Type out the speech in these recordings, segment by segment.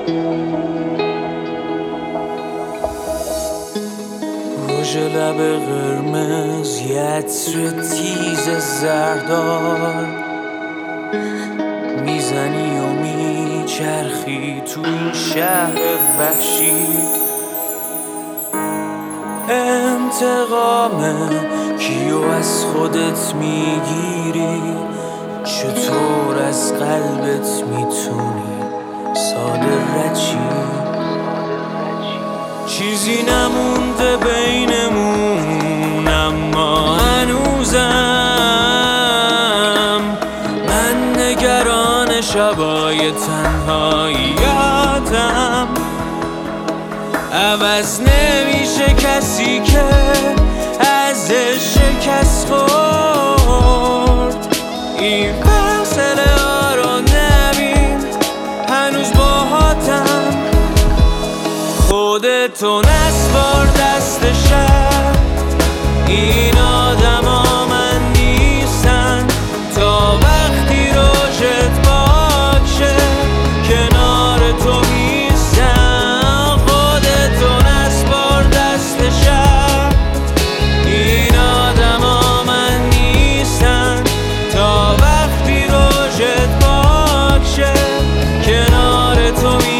روژ لب قرمز، یه عطر تیز زردار، میزنی و میچرخی تو این شهر وحشی. انتقامه کیو از خودت میگیری، چطور از قلبت میتونی ساده رچی. چیزی نمونده بینمون اما هنوزم من نگران شبای تنهاییاتم. عوض نمیشه کسی که ازش شکست خورد. این فاصله ها رو نبین، هنوز باهاتم. خودتو نسپار دست شب، این آدم ها من نیستن تا وقتی روشت پاک شه کنار تو میستن. خودتو نسپار دست شب، این آدم ها من نیستن تا وقتی روشت پاک شه کنار تو میستن.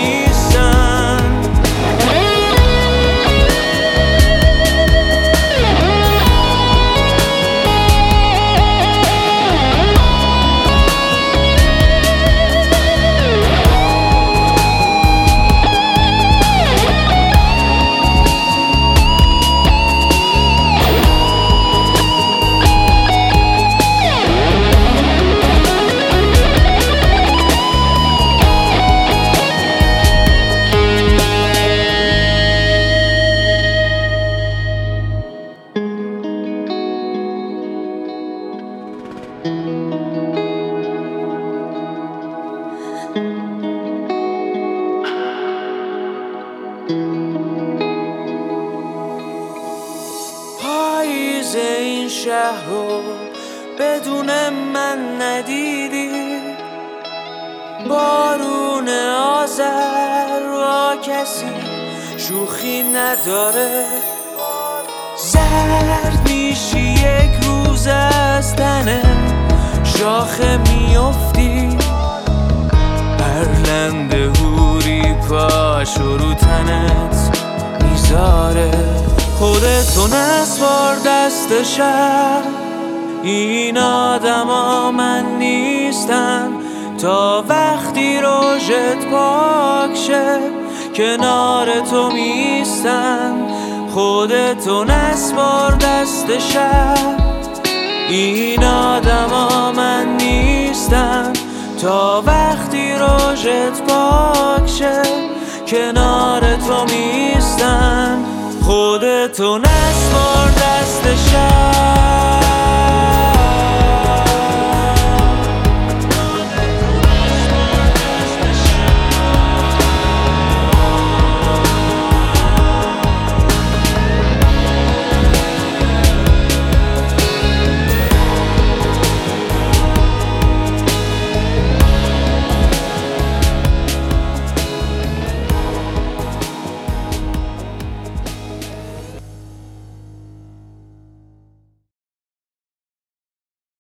پاییز این شهر رو بدون من ندیدی، بارون آذر با کسی شوخی نداره. زرد میشی یک روز از تنه شاخه میافتی، هرلند هوری پاش رو تنت میذاره. خودتو نسپار دست شب، این آدم ها من نیستن تا وقتی روشت پاک شه کنار تو میستن. خودتو نسپار دست شب، این آدم ها من نیستن تا وقتی روشت پاک شه کنار تو میستن. خودتو نسپار دست شب.